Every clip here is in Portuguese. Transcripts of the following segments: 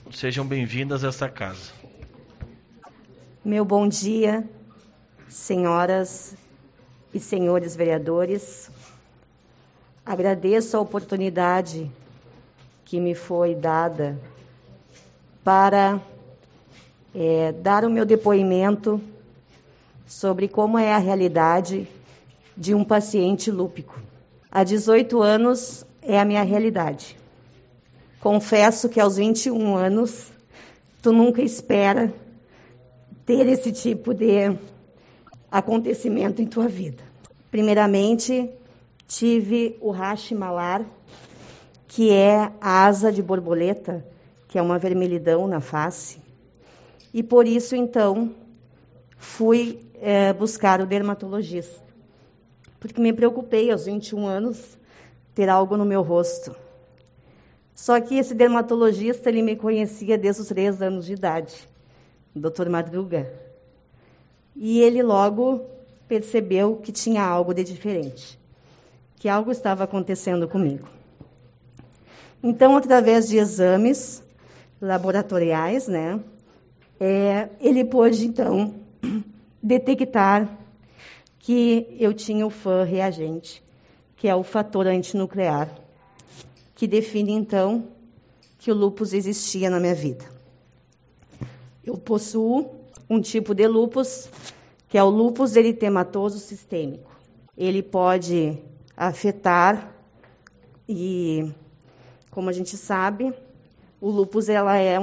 Sejam bem-vindas a esta casa. Meu bom dia, senhoras e senhores vereadores. Agradeço a oportunidade que me foi dada para dar o meu depoimento sobre como é a realidade de um paciente lúpico. Há 18 anos é a minha realidade. Confesso que aos 21 anos, tu nunca espera ter esse tipo de acontecimento em tua vida. Primeiramente, tive o rash malar, que é a asa de borboleta, que é uma vermelhidão na face. E por isso, então, fui buscar o dermatologista, porque me preocupei aos 21 anos ter algo no meu rosto. Só que esse dermatologista, ele me conhecia desde os 3 anos de idade, o Dr. Madruga. E ele logo percebeu que tinha algo de diferente, que algo estava acontecendo comigo. Então, através de exames laboratoriais, ele pôde, então, detectar que eu tinha o FAN reagente, que é o fator antinuclear, que define, então, que o lúpus existia na minha vida. Eu possuo um tipo de lúpus, que é o lúpus eritematoso sistêmico. Ele pode afetar e, como a gente sabe, o lúpus é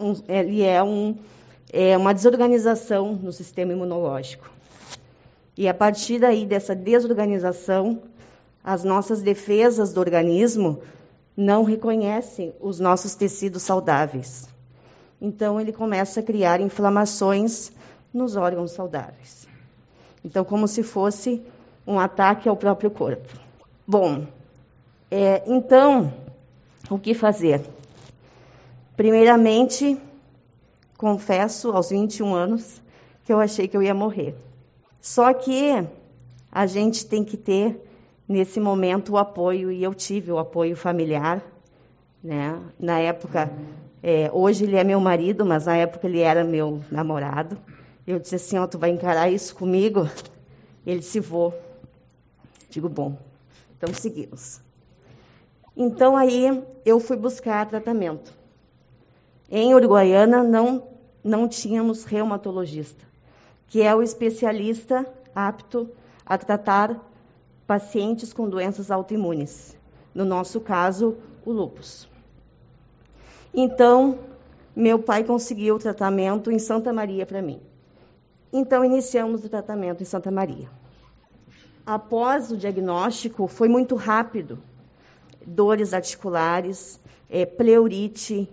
uma desorganização no sistema imunológico. E a partir daí dessa desorganização, as nossas defesas do organismo não reconhecem os nossos tecidos saudáveis. Então, ele começa a criar inflamações nos órgãos saudáveis. Então, como se fosse um ataque ao próprio corpo. Bom, então, o que fazer? Primeiramente, confesso, aos 21 anos, que eu achei que eu ia morrer. Só que a gente tem que ter, nesse momento, o apoio, e eu tive o apoio familiar, Na época, hoje ele é meu marido, mas na época ele era meu namorado. Eu disse assim, tu vai encarar isso comigo? Ele disse, vou. Digo, bom, então seguimos. Então aí eu fui buscar tratamento. Em Uruguaiana não tínhamos reumatologista, que é o especialista apto a tratar pacientes com doenças autoimunes. No nosso caso, o lúpus. Então, meu pai conseguiu o tratamento em Santa Maria para mim. Então, iniciamos o tratamento em Santa Maria. Após o diagnóstico, foi muito rápido. Dores articulares, pleurite,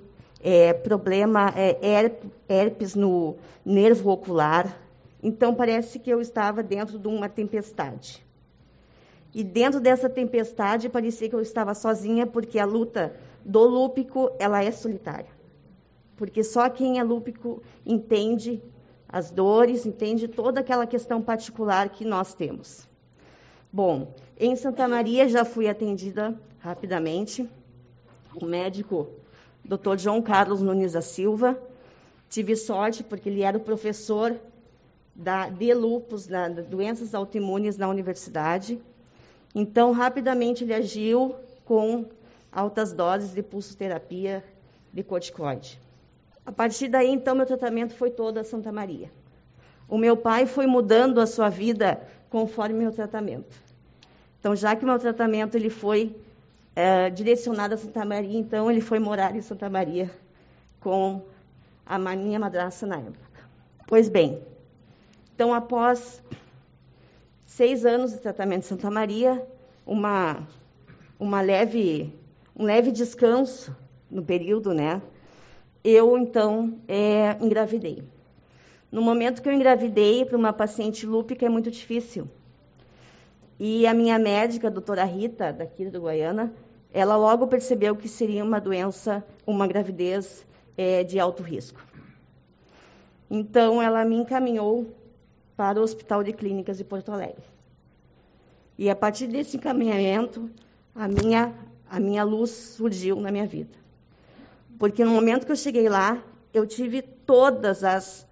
herpes no nervo ocular. Então, parece que eu estava dentro de uma tempestade. E dentro dessa tempestade, parecia que eu estava sozinha, porque a luta do lúpico, ela é solitária. Porque só quem é lúpico entende as dores, entende toda aquela questão particular que nós temos. Bom, em Santa Maria já fui atendida rapidamente. O médico, Dr. João Carlos Nunes da Silva, tive sorte porque ele era o professor de lúpus, de doenças autoimunes na universidade. Então, rapidamente ele agiu com altas doses de pulsoterapia de corticoide. A partir daí, então, meu tratamento foi todo a Santa Maria. O meu pai foi mudando a sua vida conforme meu tratamento. Então, já que o meu tratamento ele foi direcionado a Santa Maria, então ele foi morar em Santa Maria com a minha madrasta na época. Pois bem, então, após 6 anos de tratamento em Santa Maria, um leve descanso no período, eu, então, engravidei. No momento que eu engravidei, para uma paciente lúpica é muito difícil. E a minha médica, a doutora Rita, daqui do Guaiana, ela logo percebeu que seria uma doença, uma gravidez de alto risco. Então, ela me encaminhou para o Hospital de Clínicas de Porto Alegre. E a partir desse encaminhamento, a minha luz surgiu na minha vida. Porque no momento que eu cheguei lá, eu tive todas as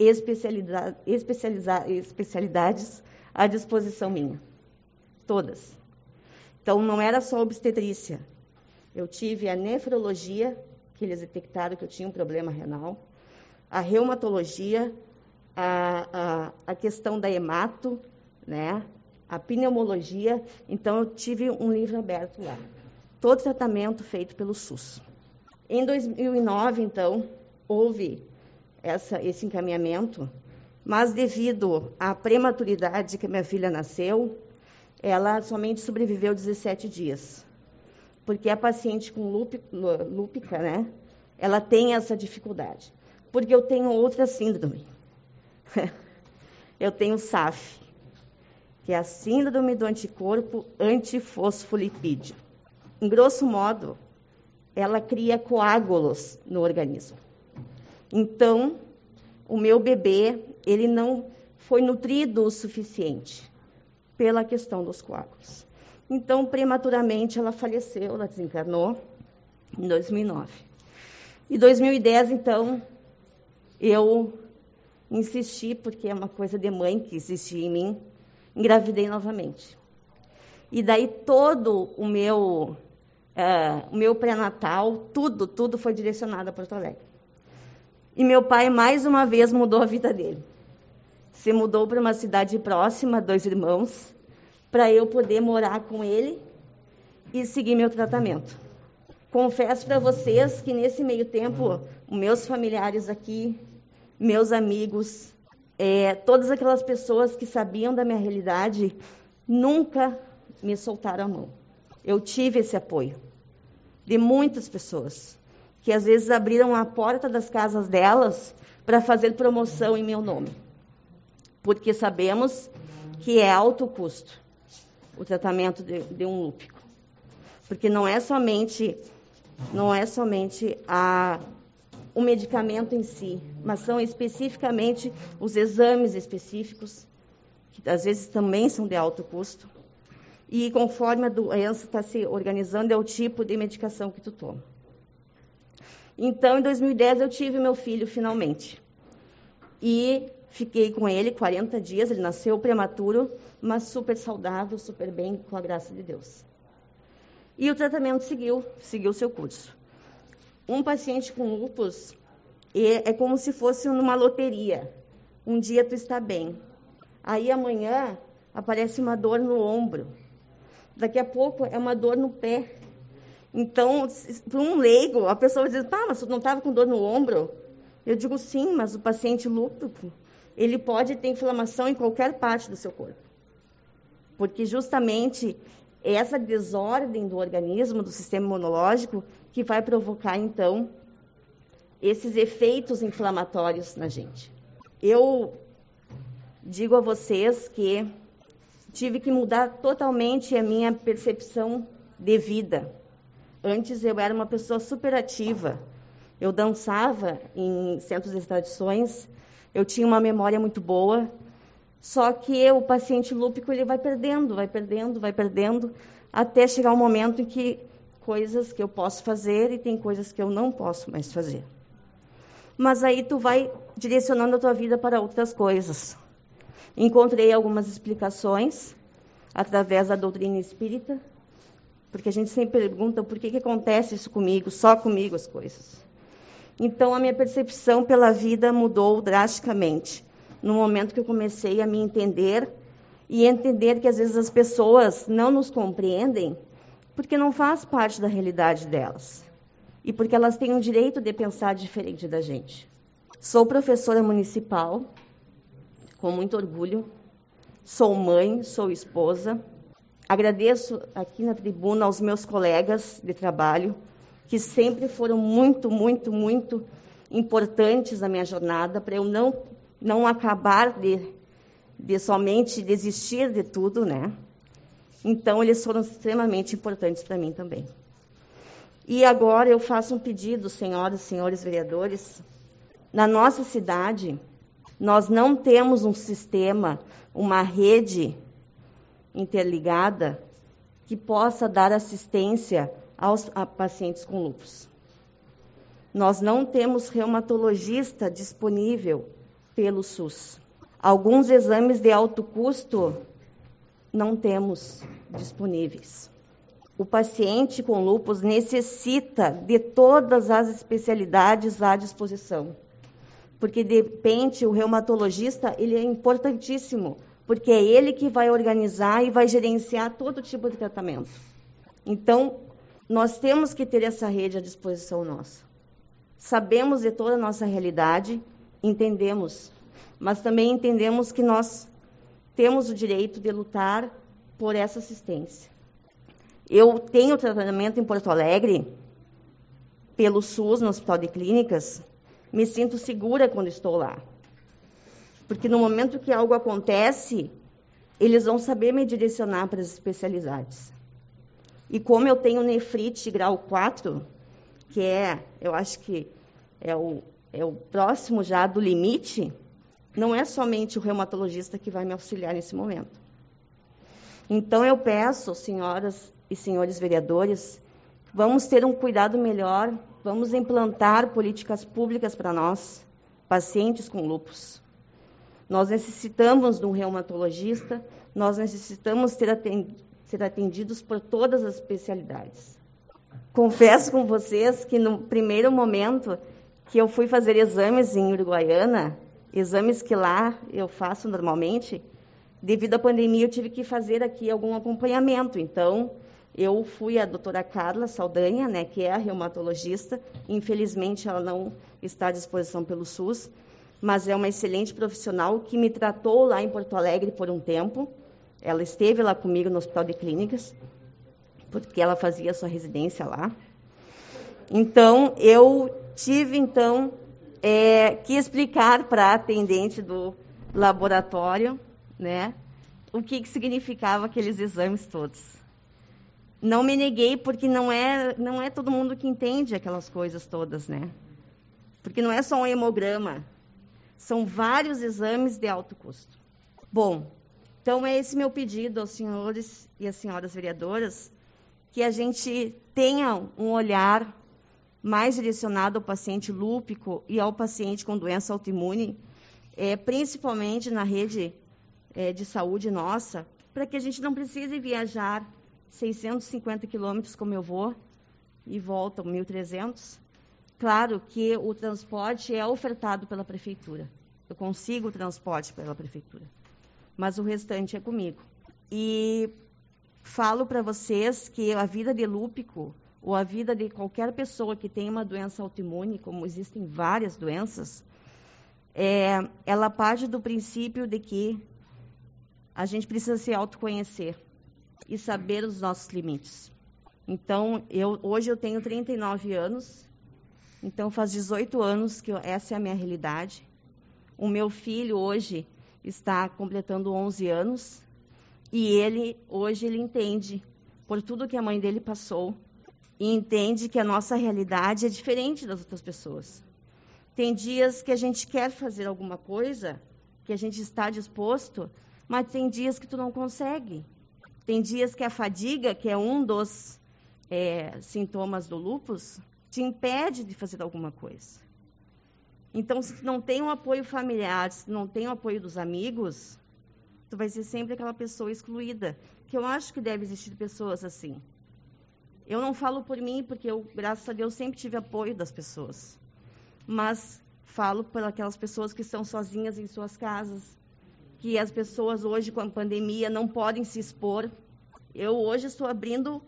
especialidades à disposição minha. Todas. Então, não era só obstetrícia. Eu tive a nefrologia, que eles detectaram que eu tinha um problema renal, a reumatologia, a questão da hemato, né? A pneumologia. Então, eu tive um livro aberto lá. Todo tratamento feito pelo SUS. Em 2009, então, houve esse encaminhamento, mas devido à prematuridade que minha filha nasceu, ela somente sobreviveu 17 dias. Porque a paciente com lúpica, né, ela tem essa dificuldade. Porque eu tenho outra síndrome. Eu tenho SAF, que é a síndrome do anticorpo antifosfolipídio. Em grosso modo, ela cria coágulos no organismo. Então, o meu bebê, ele não foi nutrido o suficiente pela questão dos coágulos. Então, prematuramente, ela faleceu, ela desencarnou em 2009. Em 2010, então, eu insisti, porque é uma coisa de mãe que existia em mim, engravidei novamente. E daí todo o meu pré-natal, tudo foi direcionado a Porto Alegre. E meu pai, mais uma vez, mudou a vida dele. Se mudou para uma cidade próxima, 2 irmãos, para eu poder morar com ele e seguir meu tratamento. Confesso para vocês que, nesse meio tempo, meus familiares aqui, meus amigos, todas aquelas pessoas que sabiam da minha realidade, nunca me soltaram a mão. Eu tive esse apoio de muitas pessoas, que às vezes abriram a porta das casas delas para fazer promoção em meu nome. Porque sabemos que é alto custo o tratamento de um lúpico. Porque não é somente o medicamento em si, mas são especificamente os exames específicos, que às vezes também são de alto custo. E conforme a doença está se organizando, é o tipo de medicação que tu toma. Então, em 2010, eu tive meu filho finalmente. E fiquei com ele 40 dias, ele nasceu prematuro, mas super saudável, super bem, com a graça de Deus. E o tratamento seguiu seu curso. Um paciente com lúpus é como se fosse numa loteria. Um dia tu está bem. Aí amanhã aparece uma dor no ombro. Daqui a pouco é uma dor no pé. Então, para um leigo, a pessoa diz, mas tu não estava com dor no ombro? Eu digo, sim, mas o paciente lúpico, ele pode ter inflamação em qualquer parte do seu corpo. Porque justamente essa desordem do organismo, do sistema imunológico, que vai provocar, então, esses efeitos inflamatórios na gente. Eu digo a vocês que tive que mudar totalmente a minha percepção de vida. Antes eu era uma pessoa super ativa. Eu dançava em centros de tradições, eu tinha uma memória muito boa, só que o paciente lúpico ele vai perdendo, até chegar um momento em que coisas que eu posso fazer e tem coisas que eu não posso mais fazer. Mas aí tu vai direcionando a tua vida para outras coisas. Encontrei algumas explicações através da doutrina espírita, porque a gente sempre pergunta por que acontece isso comigo, só comigo as coisas. Então, a minha percepção pela vida mudou drasticamente, no momento que eu comecei a me entender, e entender que às vezes as pessoas não nos compreendem, porque não faz parte da realidade delas, e porque elas têm o direito de pensar diferente da gente. Sou professora municipal, com muito orgulho, sou mãe, sou esposa. Agradeço aqui na tribuna aos meus colegas de trabalho, que sempre foram muito importantes na minha jornada, para eu não acabar de somente desistir de tudo, né? Então, eles foram extremamente importantes para mim também. E agora eu faço um pedido, senhoras e senhores vereadores. Na nossa cidade, nós não temos um sistema, uma rede interligada que possa dar assistência a pacientes com lúpus. Nós não temos reumatologista disponível pelo SUS. Alguns exames de alto custo não temos disponíveis. O paciente com lúpus necessita de todas as especialidades à disposição, porque de repente o reumatologista ele é importantíssimo, porque é ele que vai organizar e vai gerenciar todo tipo de tratamento. Então, nós temos que ter essa rede à disposição nossa. Sabemos de toda a nossa realidade, entendemos, mas também entendemos que nós temos o direito de lutar por essa assistência. Eu tenho tratamento em Porto Alegre, pelo SUS, no Hospital de Clínicas, me sinto segura quando estou lá. Porque no momento que algo acontece, eles vão saber me direcionar para as especialidades. E como eu tenho nefrite grau 4, que eu acho que é o próximo já do limite, não é somente o reumatologista que vai me auxiliar nesse momento. Então, eu peço, senhoras e senhores vereadores, vamos ter um cuidado melhor, vamos implantar políticas públicas para nós, pacientes com lúpus. Nós necessitamos de um reumatologista, nós necessitamos ser atendidos por todas as especialidades. Confesso com vocês que no primeiro momento que eu fui fazer exames em Uruguaiana, exames que lá eu faço normalmente, devido à pandemia eu tive que fazer aqui algum acompanhamento. Então, eu fui a doutora Carla Saldanha, né, que é a reumatologista. Infelizmente, ela não está à disposição pelo SUS, mas é uma excelente profissional que me tratou lá em Porto Alegre por um tempo. Ela esteve lá comigo no Hospital de Clínicas, porque ela fazia sua residência lá. Então, eu tive, que explicar para a atendente do laboratório, né, o que significava aqueles exames todos. Não me neguei, porque não é todo mundo que entende aquelas coisas todas, né? Porque não é só um hemograma, são vários exames de alto custo. Bom, então é esse meu pedido aos senhores e às senhoras vereadoras, que a gente tenha um olhar mais direcionado ao paciente lúpico e ao paciente com doença autoimune, principalmente na rede de saúde nossa, para que a gente não precise viajar 650 quilômetros, como eu vou, e volto 1.300. Claro que o transporte é ofertado pela prefeitura. Eu consigo o transporte pela prefeitura, mas o restante é comigo. E falo para vocês que a vida de lúpico, ou a vida de qualquer pessoa que tem uma doença autoimune, como existem várias doenças, ela parte do princípio de que a gente precisa se autoconhecer e saber os nossos limites. Então, hoje eu tenho 39 anos, então faz 18 anos que essa é a minha realidade. O meu filho hoje está completando 11 anos e hoje ele entende por tudo que a mãe dele passou e entende que a nossa realidade é diferente das outras pessoas. Tem dias que a gente quer fazer alguma coisa, que a gente está disposto, mas tem dias que tu não consegue. Tem dias que a fadiga, que é um dos sintomas do lúpus, te impede de fazer alguma coisa. Então, se tu não tem um apoio familiar, se tu não tem o apoio dos amigos, tu vai ser sempre aquela pessoa excluída, que eu acho que deve existir pessoas assim. Eu não falo por mim, porque eu, graças a Deus, sempre tive apoio das pessoas. Mas falo por aquelas pessoas que estão sozinhas em suas casas, que as pessoas hoje, com a pandemia, não podem se expor. Eu hoje estou abrindo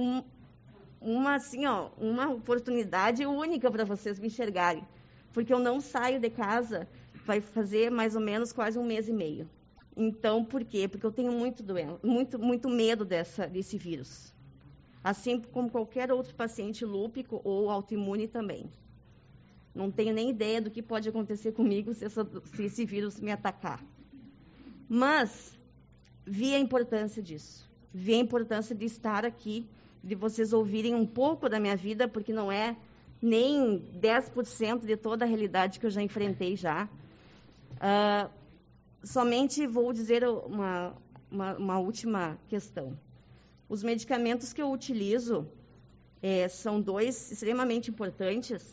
uma oportunidade única para vocês me enxergarem, porque eu não saio de casa, vai fazer mais ou menos quase 1 mês e meio. Então, por quê? Porque eu tenho muito medo desse vírus. Assim como qualquer outro paciente lúpico ou autoimune também. Não tenho nem ideia do que pode acontecer comigo se esse vírus me atacar. Mas vi a importância disso. Vi a importância de estar aqui, de vocês ouvirem um pouco da minha vida, porque não é nem 10% de toda a realidade que eu já enfrentei já. Somente vou dizer uma última questão. Os medicamentos que eu utilizo são 2 extremamente importantes,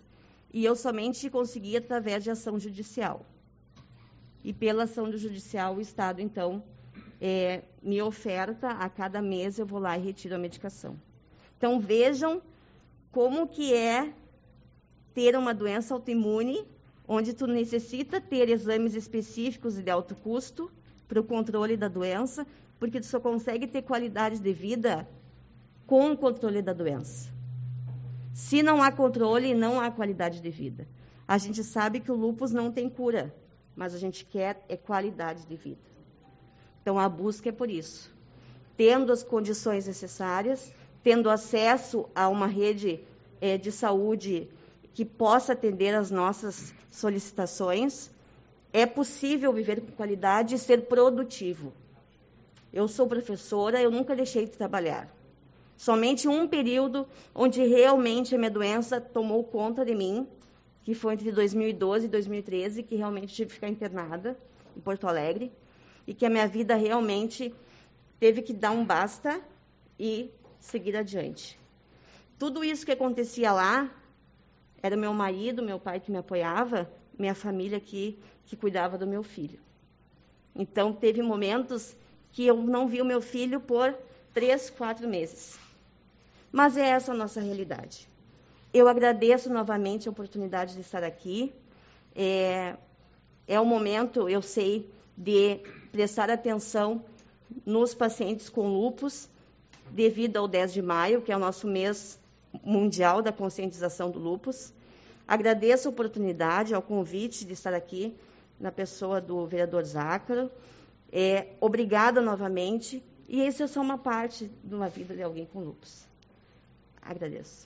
e eu somente consegui através de ação judicial. E pela ação judicial, o Estado, então, me oferta, a cada mês eu vou lá e retiro a medicação. Então, vejam como que é ter uma doença autoimune, onde tu necessita ter exames específicos e de alto custo para o controle da doença, porque tu só consegue ter qualidade de vida com o controle da doença. Se não há controle, não há qualidade de vida. A gente sabe que o lúpus não tem cura, mas a gente quer qualidade de vida. Então, a busca é por isso. Tendo as condições necessárias, tendo acesso a uma rede de saúde que possa atender às nossas solicitações, é possível viver com qualidade e ser produtivo. Eu sou professora, eu nunca deixei de trabalhar. Somente um período onde realmente a minha doença tomou conta de mim, que foi entre 2012 e 2013, que realmente tive que ficar internada em Porto Alegre, e que a minha vida realmente teve que dar um basta e seguir adiante. Tudo isso que acontecia lá, era meu marido, meu pai que me apoiava, minha família que cuidava do meu filho. Então, teve momentos que eu não vi o meu filho por 3, 4 meses. Mas é essa a nossa realidade. Eu agradeço novamente a oportunidade de estar aqui. É o momento, eu sei, de prestar atenção nos pacientes com lúpus, devido ao 10 de maio, que é o nosso mês mundial da conscientização do lúpus. Agradeço a oportunidade, ao convite de estar aqui, na pessoa do vereador Zácaro. Obrigada novamente. E isso é só uma parte de uma vida de alguém com lúpus. Agradeço.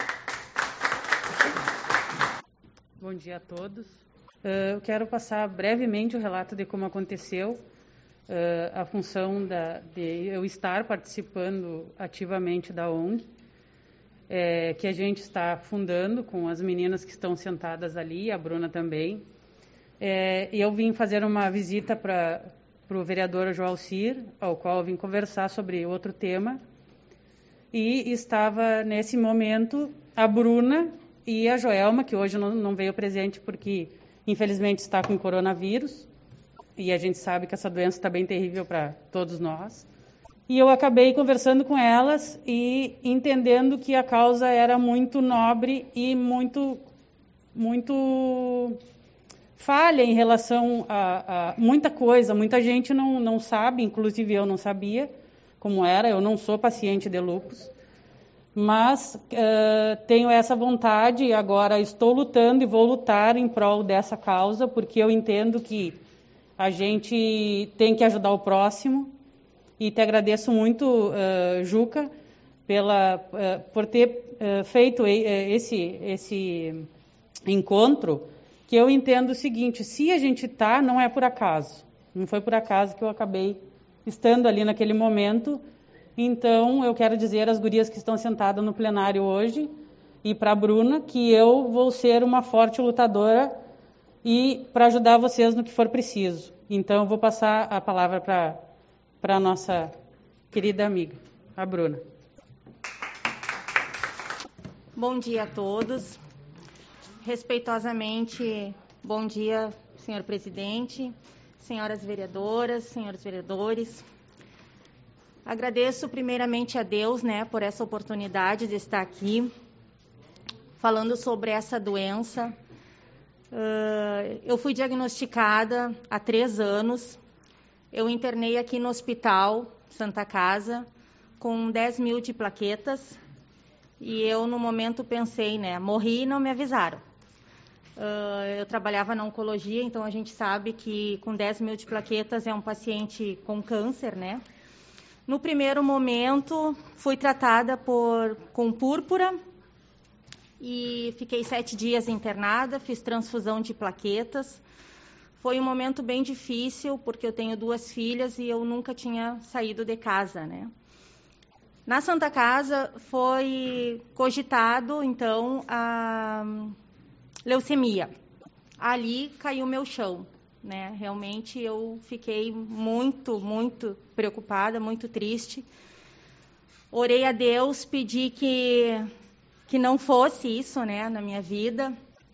Bom dia a todos. Eu quero passar brevemente o relato de como aconteceu a função de eu estar participando ativamente da ONG, que a gente está fundando com as meninas que estão sentadas ali, a Bruna também. E eu vim fazer uma visita para o vereador Joalcir, ao qual eu vim conversar sobre outro tema. E estava, nesse momento, a Bruna e a Joelma, que hoje não veio presente porque, infelizmente, está com coronavírus. E a gente sabe que essa doença está bem terrível para todos nós. E eu acabei conversando com elas e entendendo que a causa era muito nobre e muito falha em relação a muita coisa. Muita gente não sabe, inclusive eu não sabia como era. Eu não sou paciente de lúpus, mas tenho essa vontade e agora estou lutando e vou lutar em prol dessa causa, porque eu entendo que a gente tem que ajudar o próximo. E te agradeço muito, Juca, por ter feito esse encontro, que eu entendo o seguinte: se a gente está, não é por acaso. Não foi por acaso que eu acabei estando ali naquele momento. Então, eu quero dizer às gurias que estão sentadas no plenário hoje, e para a Bruna, que eu vou ser uma forte lutadora e para ajudar vocês no que for preciso. Então, eu vou passar a palavra para a nossa querida amiga, a Bruna. Bom dia a todos. Respeitosamente, bom dia, senhor presidente, senhoras vereadoras, senhores vereadores. Agradeço primeiramente a Deus, por essa oportunidade de estar aqui falando sobre essa doença. Eu fui diagnosticada há 3 anos. Eu internei aqui no Hospital Santa Casa com 10.000 de plaquetas e eu, no momento, pensei, morri e não me avisaram. Eu trabalhava na oncologia, então a gente sabe que com 10.000 de plaquetas é um paciente com câncer, No primeiro momento, fui tratada com púrpura e fiquei 7 dias internada, fiz transfusão de plaquetas. Foi um momento bem difícil, porque eu tenho 2 filhas e eu nunca tinha saído de casa, Na Santa Casa foi cogitado, então, a leucemia. Ali caiu meu chão, Realmente eu fiquei muito, muito preocupada, muito triste. Orei a Deus, pedi que não fosse isso, na minha vida.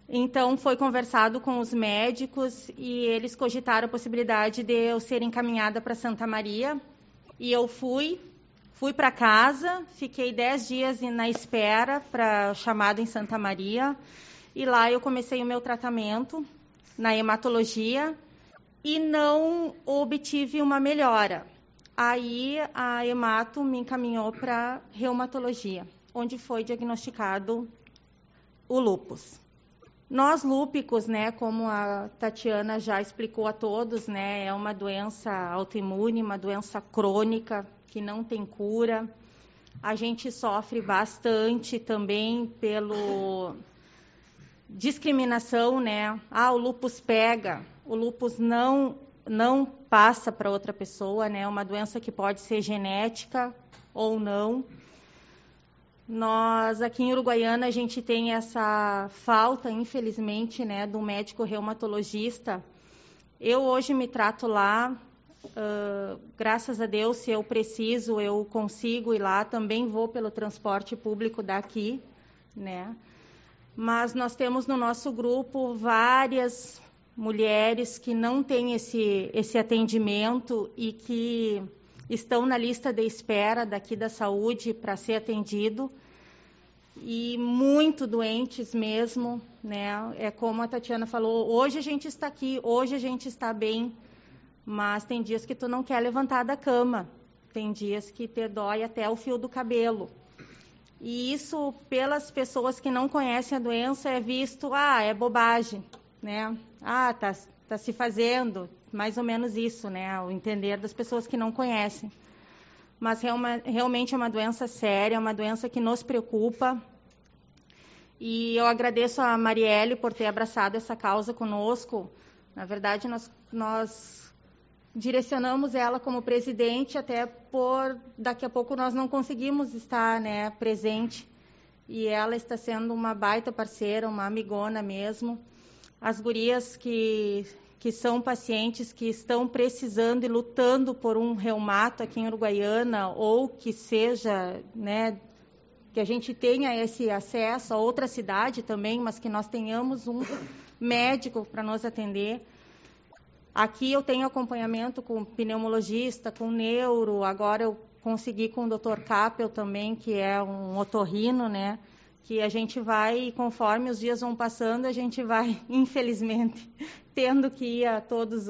Então, foi conversado com os médicos e eles cogitaram a possibilidade de eu ser encaminhada para Santa Maria. E eu fui para casa, fiquei 10 dias na espera para chamada em Santa Maria. E lá eu comecei o meu tratamento na hematologia e não obtive uma melhora. Aí a hemato me encaminhou para reumatologia, onde foi diagnosticado o lúpus. Nós lúpicos, né, como a Tatiana já explicou a todos, né, é uma doença autoimune, uma doença crônica que não tem cura. A gente sofre bastante também pelo discriminação, né? O lúpus pega, o lúpus não passa para outra pessoa, né? É uma doença que pode ser genética ou não. Nós, aqui em Uruguaiana, a gente tem essa falta, infelizmente, né, do médico reumatologista. Eu hoje me trato lá, graças a Deus, se eu preciso, eu consigo ir lá. Também vou pelo transporte público daqui, né? Mas nós temos no nosso grupo várias mulheres que não têm esse atendimento e que estão na lista de espera daqui da saúde para ser atendido, e muito doentes mesmo, né? É como a Tatiana falou, hoje a gente está aqui, hoje a gente está bem, mas tem dias que tu não quer levantar da cama, tem dias que te dói até o fio do cabelo. E isso, pelas pessoas que não conhecem a doença, é visto, é bobagem, né? Tá se fazendo, mais ou menos isso, né? O entender das pessoas que não conhecem. Mas realmente é uma doença séria, é uma doença que nos preocupa. E eu agradeço a Marielle por ter abraçado essa causa conosco. Na verdade, nós direcionamos ela como presidente, até por daqui a pouco nós não conseguimos estar, né, presente. E ela está sendo uma baita parceira, uma amigona mesmo. As gurias que são pacientes que estão precisando e lutando por um reumato aqui em Uruguaiana, ou que seja, né, que a gente tenha esse acesso a outra cidade também, mas que nós tenhamos um médico para nos atender. Aqui eu tenho acompanhamento com pneumologista, com neuro, agora eu consegui com o Dr. Capel também, que é um otorrino, né? Que a gente vai, conforme os dias vão passando, a gente vai, infelizmente, tendo que ir a todos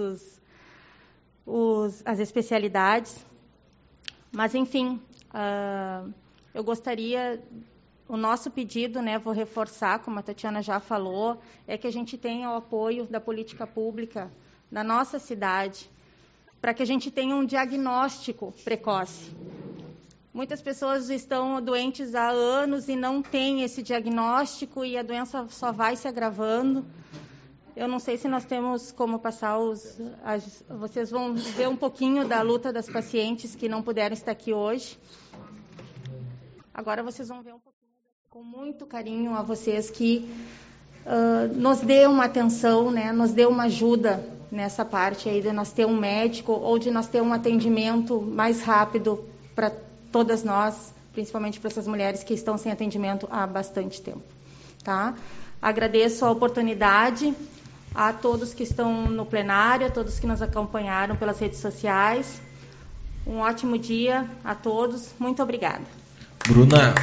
as especialidades. Mas, enfim, eu gostaria, o nosso pedido, né, vou reforçar, como a Tatiana já falou, é que a gente tenha o apoio da política pública na nossa cidade, para que a gente tenha um diagnóstico precoce. Muitas pessoas estão doentes há anos e não têm esse diagnóstico e a doença só vai se agravando. Eu não sei se nós temos como passar vocês vão ver um pouquinho da luta das pacientes que não puderam estar aqui hoje. Agora vocês vão ver um pouquinho, com muito carinho a vocês, que nos dê uma atenção, né, nos dê uma ajuda nessa parte aí de nós ter um médico ou de nós ter um atendimento mais rápido para todas nós, principalmente para essas mulheres que estão sem atendimento há bastante tempo, tá? Agradeço a oportunidade a todos que estão no plenário, a todos que nos acompanharam pelas redes sociais. Um ótimo dia a todos. Muito obrigada. Bruna,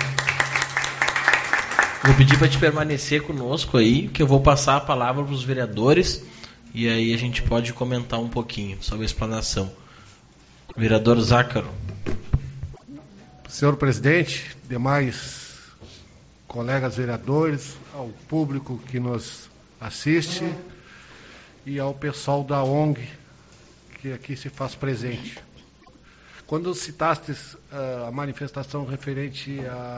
vou pedir para te permanecer conosco aí, que eu vou passar a palavra para os vereadores e aí a gente pode comentar um pouquinho sobre a explanação. Vereador Zácaro. Senhor presidente, demais colegas vereadores, ao público que nos assiste e ao pessoal da ONG que aqui se faz presente. Quando citaste a manifestação referente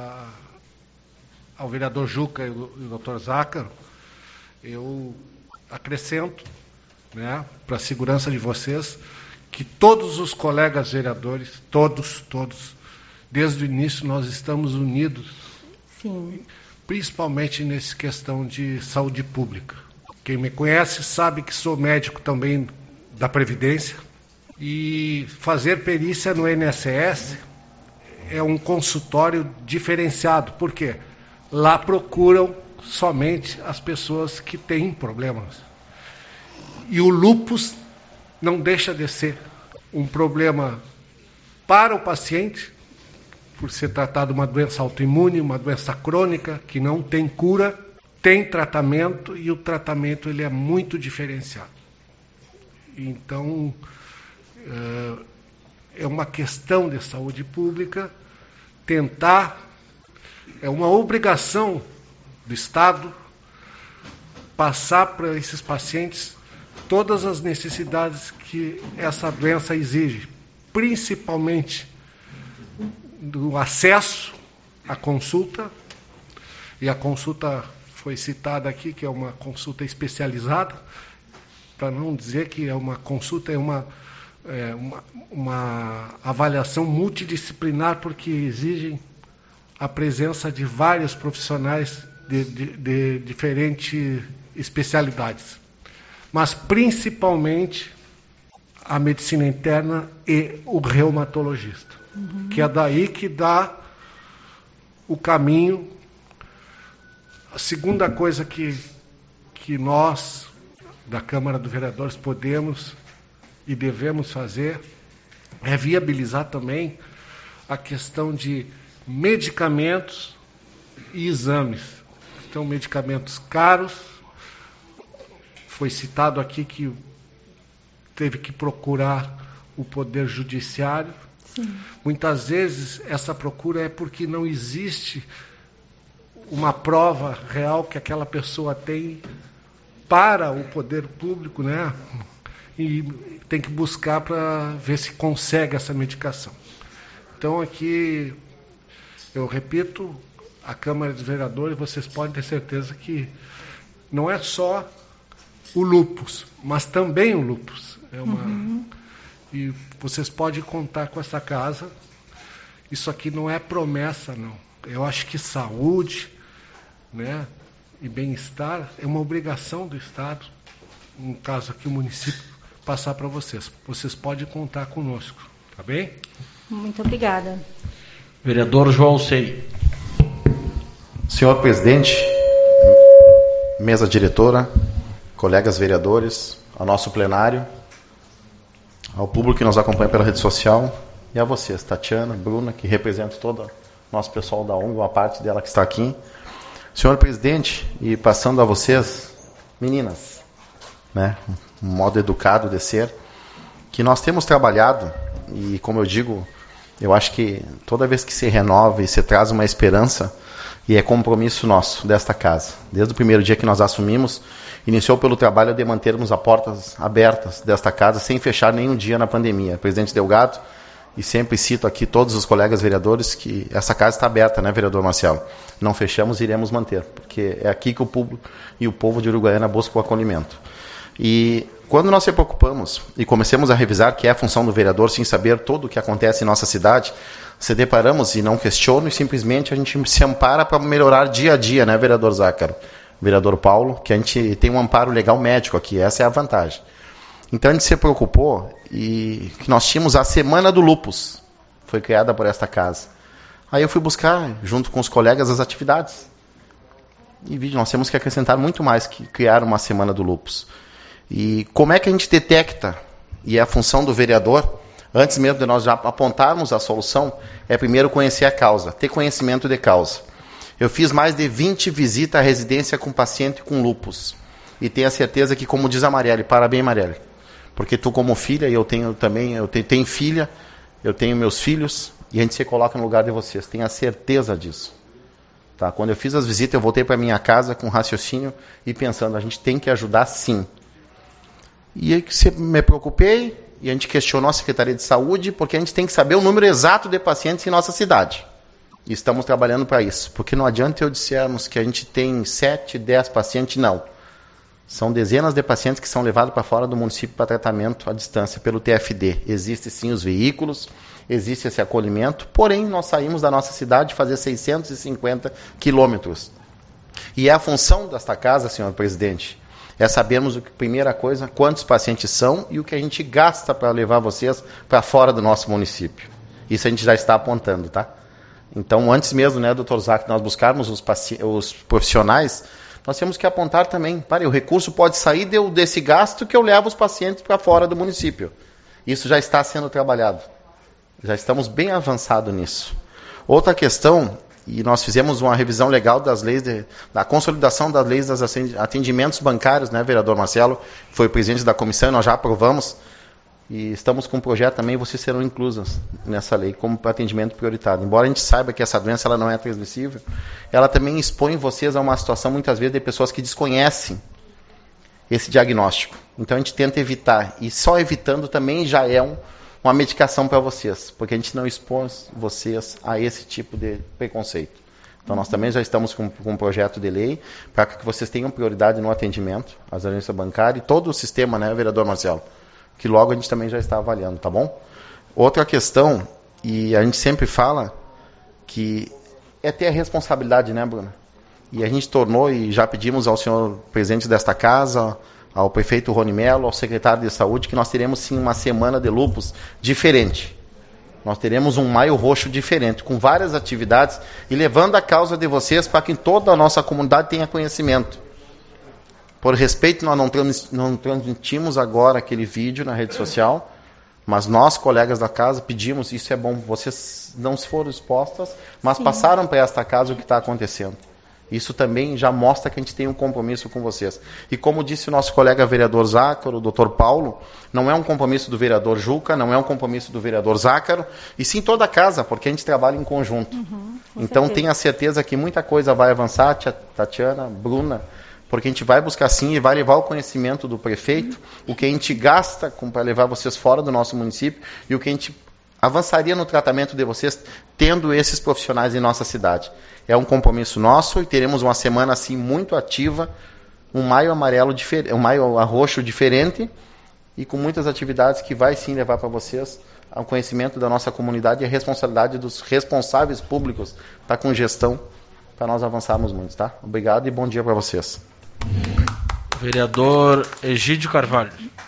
ao vereador Juca e o Dr. Zácaro, eu acrescento, né, para a segurança de vocês, que todos os colegas vereadores, todos, desde o início nós estamos unidos. Sim. Principalmente nessa questão de saúde pública. Quem me conhece sabe que sou médico também da Previdência e fazer perícia no INSS é um consultório diferenciado. Por quê? Lá procuram somente as pessoas que têm problemas. E o lúpus não deixa de ser um problema para o paciente, por ser tratado uma doença autoimune, uma doença crônica, que não tem cura, tem tratamento, e o tratamento ele é muito diferenciado. Então, é uma questão de saúde pública tentar, é uma obrigação do Estado passar para esses pacientes todas as necessidades que essa doença exige, principalmente do acesso à consulta, e a consulta foi citada aqui, que é uma consulta especializada, para não dizer que é uma consulta, é uma avaliação multidisciplinar, porque exigem a presença de vários profissionais de diferentes especialidades, mas principalmente a medicina interna e o reumatologista, que é daí que dá o caminho. A segunda coisa que nós, da Câmara dos Vereadores, podemos e devemos fazer é viabilizar também a questão de medicamentos e exames. Então, medicamentos caros, foi citado aqui que teve que procurar o Poder Judiciário. Sim. Muitas vezes essa procura é porque não existe uma prova real que aquela pessoa tem para o poder público, né? E tem que buscar para ver se consegue essa medicação. Então, aqui, eu repito, a Câmara dos Vereadores, vocês podem ter certeza que não é só o lúpus, mas também o lúpus. E vocês podem contar com essa casa. Isso aqui não é promessa, não. Eu acho que saúde, né, e bem-estar é uma obrigação do Estado, no caso aqui o município, passar para vocês. Vocês podem contar conosco, tá bem? Muito obrigada. Vereador João Sei. Senhor presidente, mesa diretora, colegas vereadores, ao nosso plenário, ao público que nos acompanha pela rede social, e a vocês, Tatiana, Bruna, que representam todo o nosso pessoal da ONG, uma parte dela que está aqui. Senhor presidente, e passando a vocês, meninas, né, um modo educado de ser, que nós temos trabalhado, e como eu digo, eu acho que toda vez que se renova e se traz uma esperança, e é compromisso nosso desta casa, desde o primeiro dia que nós assumimos, iniciou pelo trabalho de mantermos as portas abertas desta casa, sem fechar nenhum dia na pandemia. Presidente Delgado, e sempre cito aqui todos os colegas vereadores que essa casa está aberta, né, vereador Marcelo? Não fechamos e iremos manter, porque é aqui que o público e o povo de Uruguaiana buscam o acolhimento. E quando nós se preocupamos e comecemos a revisar que é a função do vereador, sem saber tudo o que acontece em nossa cidade, se deparamos, e não questiono, e simplesmente a gente se ampara para melhorar dia a dia, né, vereador Zácaro? Vereador Paulo, que a gente tem um amparo legal médico aqui, essa é a vantagem. Então a gente se preocupou e que nós tínhamos a Semana do Lúpus, foi criada por esta casa. Aí eu fui buscar, junto com os colegas, as atividades. E nós temos que acrescentar muito mais que criar uma Semana do Lúpus. E como é que a gente detecta, e é a função do vereador, antes mesmo de nós já apontarmos a solução, é primeiro conhecer a causa, ter conhecimento de causa. Eu fiz mais de 20 visitas à residência com paciente com lúpus. E tenho a certeza que, como diz a Marielle, parabéns, Marielle. Porque tu, como filha, e eu tenho também, tenho filha, eu tenho meus filhos, e a gente se coloca no lugar de vocês. Tenho a certeza disso. Tá? Quando eu fiz as visitas, eu voltei para minha casa com raciocínio e pensando, a gente tem que ajudar sim. E aí me preocupei, e a gente questionou a Secretaria de Saúde, porque a gente tem que saber o número exato de pacientes em nossa cidade. E estamos trabalhando para isso. Porque não adianta eu dissermos que a gente tem 7, 10 pacientes, não. São dezenas de pacientes que são levados para fora do município para tratamento à distância pelo TFD. Existem sim os veículos, existe esse acolhimento, porém nós saímos da nossa cidade fazer 650 quilômetros. E é a função desta casa, senhor presidente, é sabermos, primeira coisa, quantos pacientes são e o que a gente gasta para levar vocês para fora do nosso município. Isso a gente já está apontando, tá? Então, antes mesmo, né, doutor Zac, nós buscarmos os profissionais, nós temos que apontar também, o recurso pode sair desse gasto que eu levo os pacientes para fora do município. Isso já está sendo trabalhado. Já estamos bem avançados nisso. Outra questão, e nós fizemos uma revisão legal das leis, da consolidação das leis dos atendimentos bancários, né, vereador Marcelo, foi o presidente da comissão, nós já aprovamos, e estamos com um projeto também, vocês serão inclusas nessa lei, como atendimento prioritário. Embora a gente saiba que essa doença ela não é transmissível, ela também expõe vocês a uma situação, muitas vezes, de pessoas que desconhecem esse diagnóstico. Então a gente tenta evitar, e só evitando também já é uma medicação para vocês, porque a gente não expõe vocês a esse tipo de preconceito. Então nós também já estamos com um projeto de lei para que vocês tenham prioridade no atendimento às agências bancárias e todo o sistema, né, vereador Marcelo? Que logo a gente também já está avaliando, tá bom? Outra questão, e a gente sempre fala, que é ter a responsabilidade, né, Bruna? E a gente tornou, e já pedimos ao senhor presidente desta casa, ao prefeito Rony Mello, ao secretário de saúde, que nós teremos sim uma semana de lúpus diferente. Nós teremos um maio roxo diferente, com várias atividades, e levando a causa de vocês para que toda a nossa comunidade tenha conhecimento. Por respeito, nós não transmitimos agora aquele vídeo na rede social, mas nós, colegas da casa, pedimos, isso é bom, vocês não foram expostas, mas sim, passaram para esta casa o que está acontecendo. Isso também já mostra que a gente tem um compromisso com vocês. E como disse o nosso colega vereador Zácaro, o doutor Paulo, não é um compromisso do vereador Juca, não é um compromisso do vereador Zácaro, e sim toda a casa, porque a gente trabalha em conjunto. Então tenha certeza que muita coisa vai avançar, tia Tatiana, Bruna, porque a gente vai buscar sim e vai levar o conhecimento do prefeito, o que a gente gasta para levar vocês fora do nosso município e o que a gente avançaria no tratamento de vocês tendo esses profissionais em nossa cidade. É um compromisso nosso e teremos uma semana assim muito ativa, um maio amarelo diferente, um maio roxo diferente e com muitas atividades que vai sim levar para vocês ao conhecimento da nossa comunidade e a responsabilidade dos responsáveis públicos tá com gestão para nós avançarmos muito, tá? Obrigado e bom dia para vocês. Vereador Egídio Carvalho.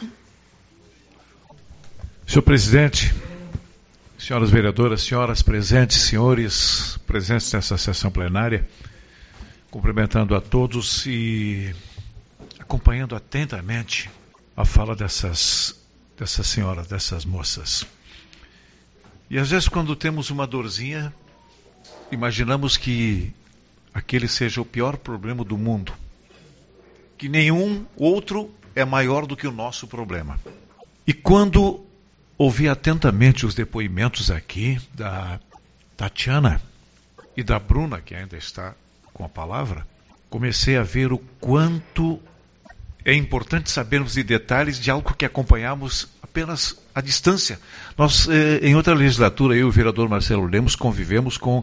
Senhor presidente, senhoras vereadoras, senhoras presentes, senhores presentes nessa sessão plenária, cumprimentando a todos e acompanhando atentamente a fala dessas senhoras, dessas moças. E às vezes quando temos uma dorzinha, imaginamos que aquele seja o pior problema do mundo, que nenhum outro é maior do que o nosso problema. E quando ouvi atentamente os depoimentos aqui da Tatiana e da Bruna, que ainda está com a palavra, comecei a ver o quanto é importante sabermos de detalhes de algo que acompanhamos apenas à distância. Nós, em outra legislatura, eu e o vereador Marcelo Lemos convivemos com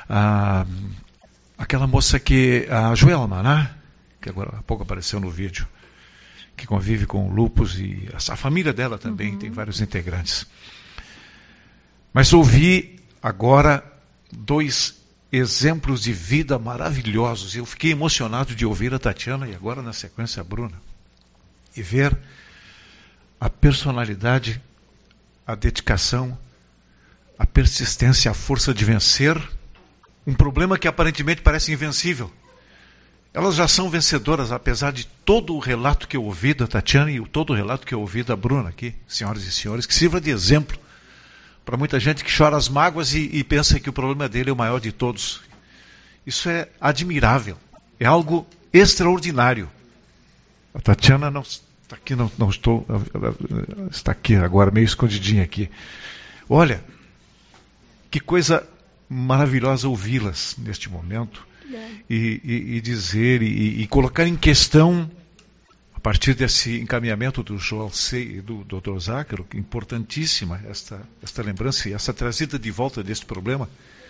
aquela moça a Joelma, né? Que agora há pouco apareceu no vídeo, que convive com lúpus e a família dela também tem vários integrantes. Mas ouvi agora 2 exemplos de vida maravilhosos. Eu fiquei emocionado de ouvir a Tatiana e agora na sequência a Bruna. E ver a personalidade, a dedicação, a persistência, a força de vencer um problema que aparentemente parece invencível. Elas já são vencedoras, apesar de todo o relato que eu ouvi da Tatiana e todo o relato que eu ouvi da Bruna aqui, senhoras e senhores, que sirva de exemplo para muita gente que chora as mágoas e pensa que o problema dele é o maior de todos. Isso é admirável, é algo extraordinário. A Tatiana não está aqui, está aqui agora, meio escondidinha aqui. Olha, que coisa maravilhosa ouvi-las neste momento. E dizer e colocar em questão, a partir desse encaminhamento do João e do Dr. Zácaro, que é importantíssima esta lembrança e essa trazida de volta deste problema,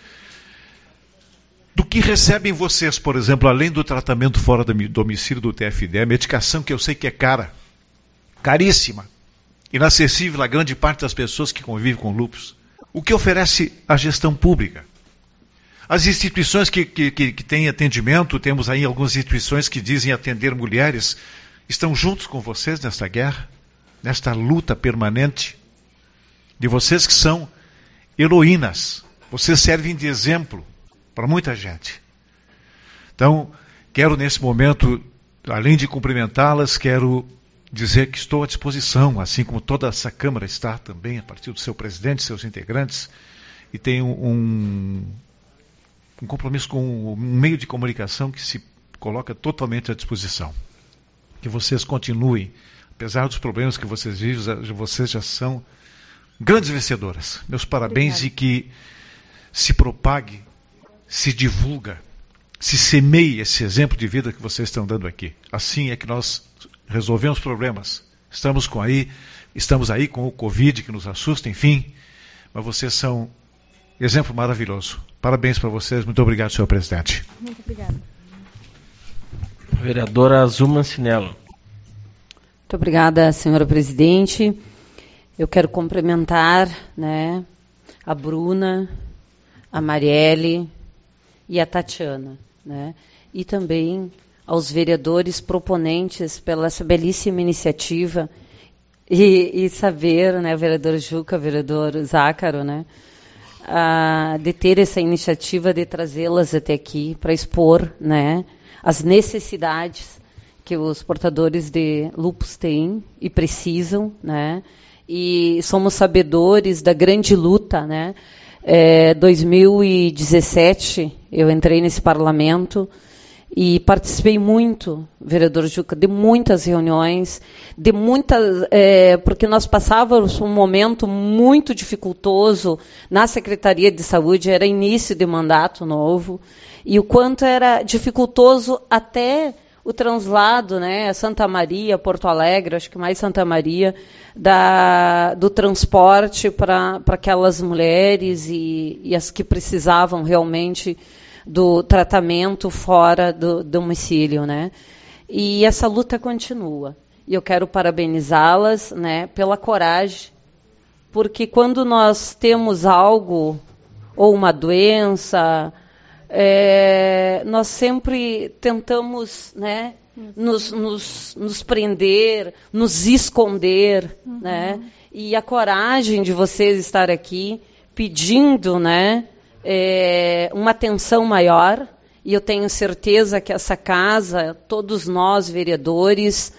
do que recebem vocês, por exemplo, além do tratamento fora do domicílio do TFD, a medicação que eu sei que é cara, caríssima, inacessível a grande parte das pessoas que convivem com lúpus. O que oferece a gestão pública? As instituições que têm atendimento, temos aí algumas instituições que dizem atender mulheres, estão juntos com vocês nesta guerra, nesta luta permanente, de vocês que são heroínas Vocês servem de exemplo para muita gente. Então, quero nesse momento, além de cumprimentá-las, quero dizer que estou à disposição, assim como toda essa Câmara está também, a partir do seu presidente, seus integrantes, e tenho um compromisso com um meio de comunicação que se coloca totalmente à disposição. Que vocês continuem, apesar dos problemas que vocês vivem, vocês já são grandes vencedoras. Meus parabéns. Obrigada. E que se propague, se divulga, se semeie esse exemplo de vida que vocês estão dando aqui. Assim é que nós resolvemos problemas. Estamos aí com o Covid que nos assusta, enfim, mas vocês são exemplo maravilhoso. Parabéns para vocês. Muito obrigado, senhor presidente. Muito obrigada. Vereadora Azul Mancinello. Muito obrigada, senhora presidente. Eu quero cumprimentar, né, a Bruna, a Marielle e a Tatiana, né, e também aos vereadores proponentes pela essa belíssima iniciativa e saber, né, vereador Juca, vereador Zácaro, né, de ter essa iniciativa de trazê-las até aqui para expor, né, as necessidades que os portadores de lúpus têm e precisam, né, e somos sabedores da grande luta, né. 2017 eu entrei nesse parlamento e participei muito, vereador Juca, de muitas reuniões, porque nós passávamos um momento muito dificultoso na Secretaria de Saúde, era início de mandato novo, e o quanto era dificultoso até o translado, né, Santa Maria, Porto Alegre, acho que mais Santa Maria, do transporte para aquelas mulheres e as que precisavam realmente do tratamento fora do domicílio, né? E essa luta continua. E eu quero parabenizá-las, né, pela coragem, porque quando nós temos algo, ou uma doença, nós sempre tentamos, né, nos prender, nos esconder, né? E a coragem de vocês estar aqui pedindo, né, uma atenção maior, e eu tenho certeza que essa casa, todos nós vereadores,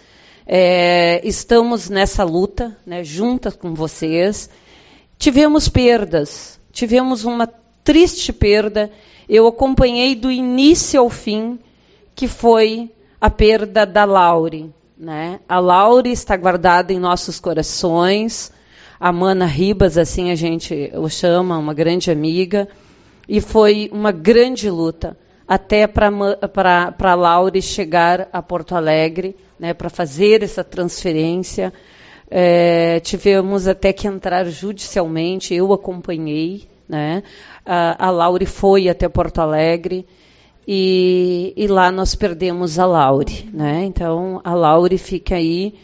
estamos nessa luta, né, juntas com vocês. Tivemos perdas, tivemos uma triste perda, eu acompanhei do início ao fim, que foi a perda da Laure, né? A Laure está guardada em nossos corações, a Mana Ribas, assim a gente o chama, uma grande amiga, e foi uma grande luta até para a Laure chegar a Porto Alegre, né, para fazer essa transferência. Tivemos até que entrar judicialmente, eu acompanhei, né? A Laure foi até Porto Alegre e lá nós perdemos a Laure, né? Então a Laure fica aí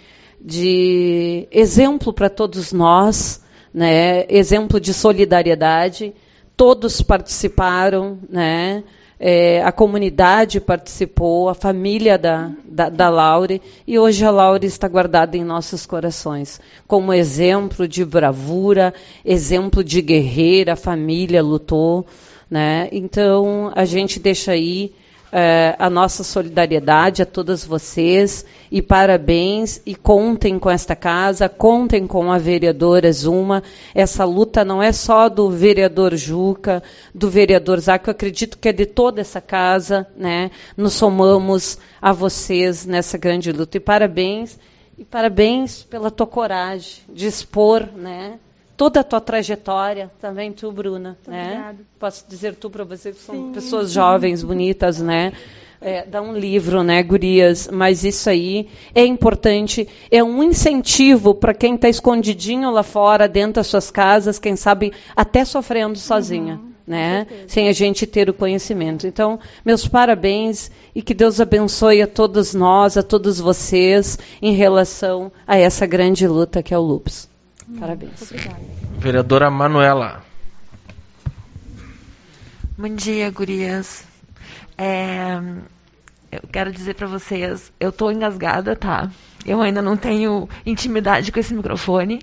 de exemplo para todos nós, né? Exemplo de solidariedade. Todos participaram, né? A comunidade participou, a família da Laure, e hoje a Laure está guardada em nossos corações, como exemplo de bravura, exemplo de guerreira, a família lutou, né? Então, a gente deixa aí a nossa solidariedade a todas vocês, e parabéns, e contem com esta casa, contem com a vereadora Zuma. Essa luta não é só do vereador Juca, do vereador Zaco, eu acredito que é de toda essa casa, né? Nos somamos a vocês nessa grande luta, e parabéns pela tua coragem de expor, né, toda a tua trajetória, também tu, Bruna, né? Obrigada. Posso dizer tu para vocês que são pessoas jovens, bonitas, né? Dá um livro, né, gurias? Mas isso aí é importante, é um incentivo para quem está escondidinho lá fora, dentro das suas casas, quem sabe até sofrendo sozinha, né? Sem a gente ter o conhecimento. Então, meus parabéns, e que Deus abençoe a todos nós, a todos vocês, em relação a essa grande luta que é o lúpus. Parabéns. Obrigada. Vereadora Manuela. Bom dia, gurias. Eu quero dizer para vocês, eu estou engasgada, tá? Eu ainda não tenho intimidade com esse microfone.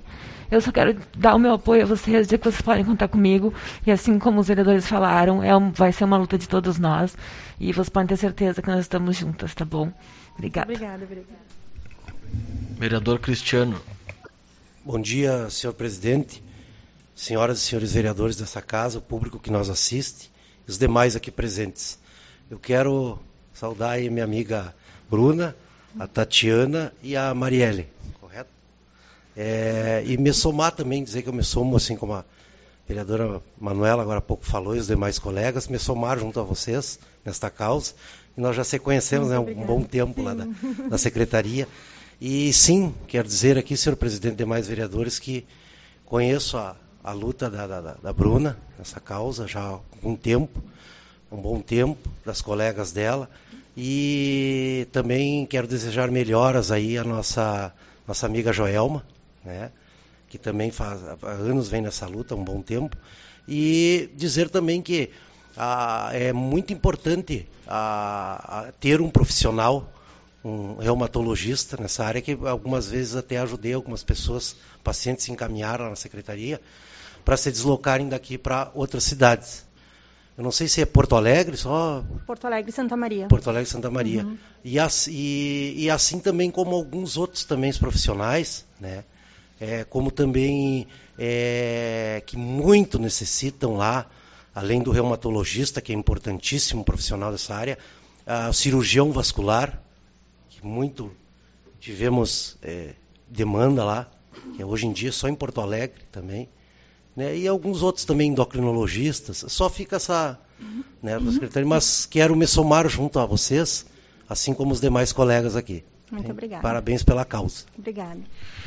Eu só quero dar o meu apoio a vocês, dizer que vocês podem contar comigo. E assim como os vereadores falaram, vai ser uma luta de todos nós. E vocês podem ter certeza que nós estamos juntas, tá bom? Obrigada. Obrigada. Vereador Cristiano. Bom dia, senhor presidente, senhoras e senhores vereadores dessa casa, o público que nos assiste e os demais aqui presentes. Eu quero saudar aí minha amiga Bruna, a Tatiana e a Marielle, correto? E me somar também, dizer que eu me somo, assim como a vereadora Manuela agora há pouco falou, e os demais colegas, me somar junto a vocês nesta causa. E nós já se conhecemos, né, um bom tempo lá da secretaria. E sim, quero dizer aqui, senhor presidente e demais vereadores, que conheço a luta da Bruna nessa causa já há algum tempo, um bom tempo, das colegas dela. E também quero desejar melhoras aí à nossa amiga Joelma, né, que também há anos vem nessa luta, um bom tempo. E dizer também que é muito importante ter um profissional, um reumatologista nessa área, que algumas vezes até ajudei algumas pessoas, pacientes se encaminharam na secretaria para se deslocarem daqui para outras cidades. Eu não sei se é Porto Alegre, só... Porto Alegre e Santa Maria. Porto Alegre e Santa Maria. Uhum. E assim também como alguns outros também profissionais, né? Como também que muito necessitam lá, além do reumatologista, que é importantíssimo profissional dessa área, o cirurgião vascular, que muito tivemos demanda lá, que hoje em dia é só em Porto Alegre também, né? E alguns outros também endocrinologistas. Só fica essa, né, secretária, mas quero me somar junto a vocês, assim como os demais colegas aqui. Muito obrigada. Parabéns pela causa. Obrigada.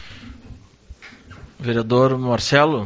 Vereador Marcelo.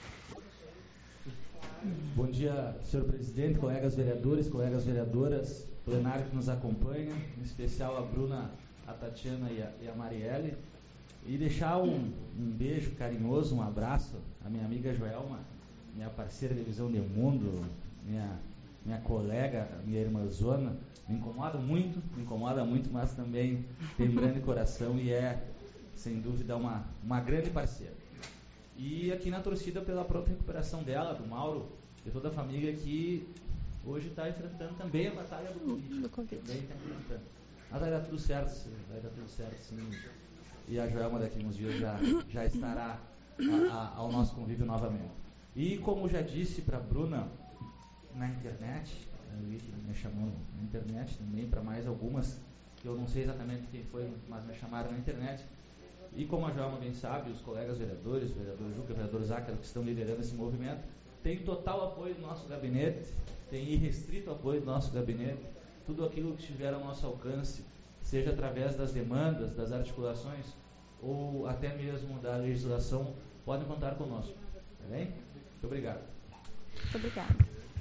Bom dia, senhor presidente, colegas vereadores, colegas vereadoras, plenário que nos acompanha, em especial a Bruna, a Tatiana e a Marielle, e deixar um beijo carinhoso, um abraço à minha amiga Joelma, minha parceira de visão de mundo, minha colega, minha irmãzona. Me incomoda muito, mas também tem grande coração e sem dúvida, uma grande parceira. E aqui na torcida pela própria recuperação dela, do Mauro, de toda a família que hoje está enfrentando também a batalha do Covid. Também está enfrentando. Mas vai dar tudo certo, sim. E a Joelma daqui uns dias já estará ao nosso convívio novamente. E como já disse para a Bruna na internet, me chamou na internet também, para mais algumas, que eu não sei exatamente quem foi, mas me chamaram na internet. E como a Joelma bem sabe, os colegas vereadores, o vereador Juca, o vereador Zácaro, que estão liderando esse movimento, tem total apoio do nosso gabinete, tem irrestrito apoio do nosso gabinete. Tudo aquilo que estiver ao nosso alcance, seja através das demandas, das articulações, ou até mesmo da legislação, podem contar conosco. Tá bem? Muito obrigado. Muito obrigada.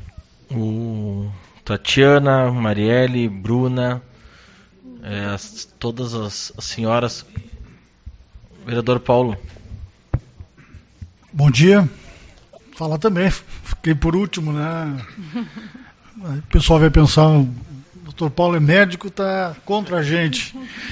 Tatiana, Marielle, Bruna, todas as senhoras. Vereador Paulo. Bom dia. Falar também, fiquei por último, né? O pessoal vai pensar, o doutor Paulo é médico, está contra a gente.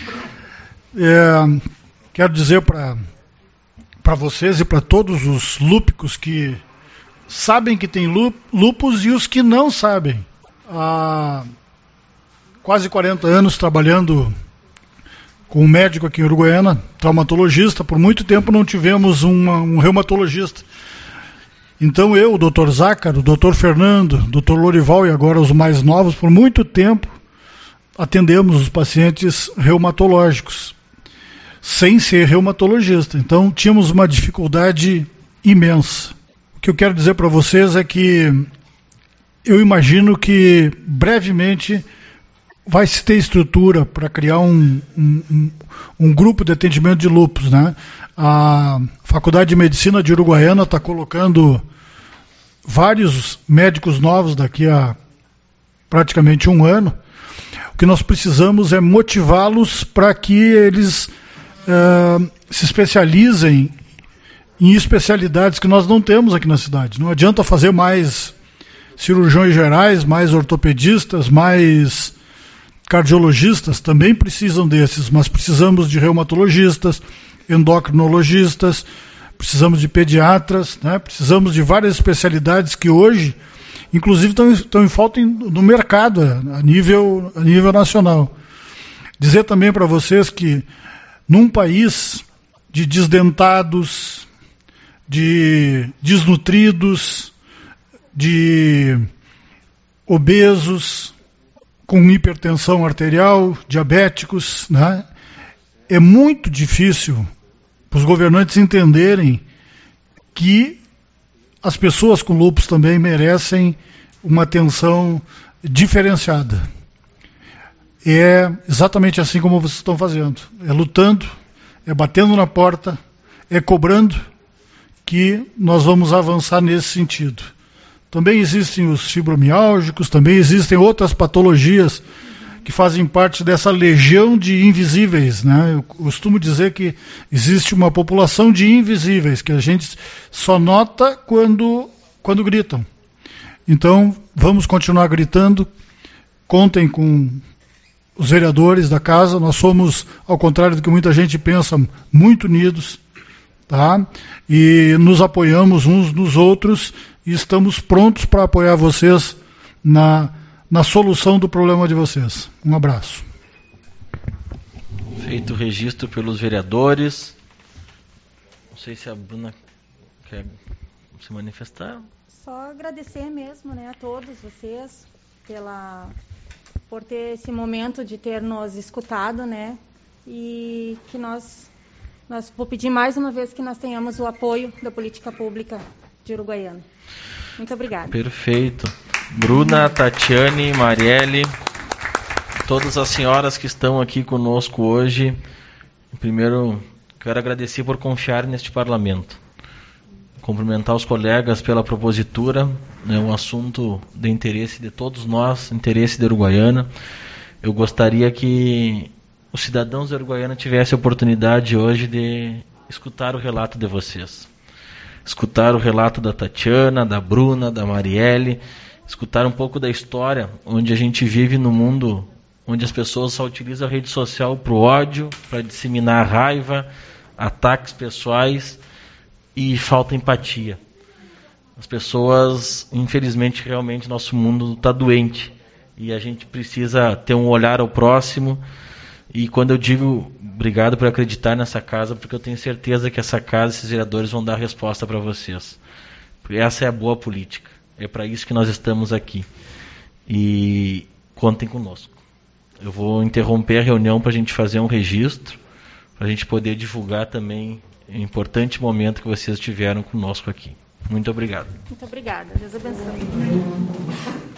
Quero dizer para vocês e para todos os lúpicos que sabem que tem lúpus e os que não sabem. Há quase 40 anos trabalhando com um médico aqui em Uruguaiana, traumatologista, por muito tempo não tivemos um reumatologista. Então eu, o doutor Zácaro, o doutor Fernando, o doutor Lorival e agora os mais novos, por muito tempo atendemos os pacientes reumatológicos, sem ser reumatologista. Então tínhamos uma dificuldade imensa. O que eu quero dizer para vocês é que eu imagino que brevemente vai se ter estrutura para criar um grupo de atendimento de lúpus, né? A Faculdade de Medicina de Uruguaiana está colocando vários médicos novos daqui a praticamente um ano. O que nós precisamos é motivá-los para que eles se especializem em especialidades que nós não temos aqui na cidade. Não adianta fazer mais cirurgiões gerais, mais ortopedistas, mais cardiologistas, também precisam desses, mas precisamos de reumatologistas, endocrinologistas, precisamos de pediatras, né? Precisamos de várias especialidades que hoje, inclusive, estão em falta no mercado, a nível nacional. Dizer também para vocês que num país de desdentados, de desnutridos, de obesos, com hipertensão arterial, diabéticos, né? É muito difícil para os governantes entenderem que as pessoas com lúpus também merecem uma atenção diferenciada. É exatamente assim como vocês estão fazendo. É lutando, é batendo na porta, é cobrando, que nós vamos avançar nesse sentido. Também existem os fibromialgicos, também existem outras patologias que fazem parte dessa legião de invisíveis, né? Eu costumo dizer que existe uma população de invisíveis, que a gente só nota quando gritam. Então, vamos continuar gritando, contem com os vereadores da casa, nós somos, ao contrário do que muita gente pensa, muito unidos, tá? E nos apoiamos uns nos outros e estamos prontos para apoiar vocês na solução do problema de vocês. Um abraço. Feito o registro pelos vereadores. Não sei se a Bruna quer se manifestar. Só agradecer mesmo, né, a todos vocês por ter esse momento de ter nos escutado, né, e que nós vou pedir mais uma vez que nós tenhamos o apoio da política pública de Uruguaiana. Muito obrigada. Perfeito. Bruna, Tatiane, Marielle, todas as senhoras que estão aqui conosco hoje, primeiro quero agradecer por confiar neste parlamento. Cumprimentar os colegas pela propositura, é um assunto de interesse de todos nós, interesse da Uruguaiana. Eu gostaria que os cidadãos da Uruguaiana tivessem a oportunidade hoje de escutar o relato de vocês. Escutar o relato da Tatiana, da Bruna, da Marielle, escutar um pouco da história, onde a gente vive num mundo onde as pessoas só utilizam a rede social para o ódio, para disseminar raiva, ataques pessoais e falta empatia. As pessoas, infelizmente, realmente, nosso mundo está doente e a gente precisa ter um olhar ao próximo. E quando eu digo obrigado por acreditar nessa casa, porque eu tenho certeza que essa casa, esses vereadores vão dar resposta para vocês. Porque essa é a boa política. É para isso que nós estamos aqui. E contem conosco. Eu vou interromper a reunião para a gente fazer um registro, para a gente poder divulgar também o importante momento que vocês tiveram conosco aqui. Muito obrigado. Muito obrigada. Deus abençoe.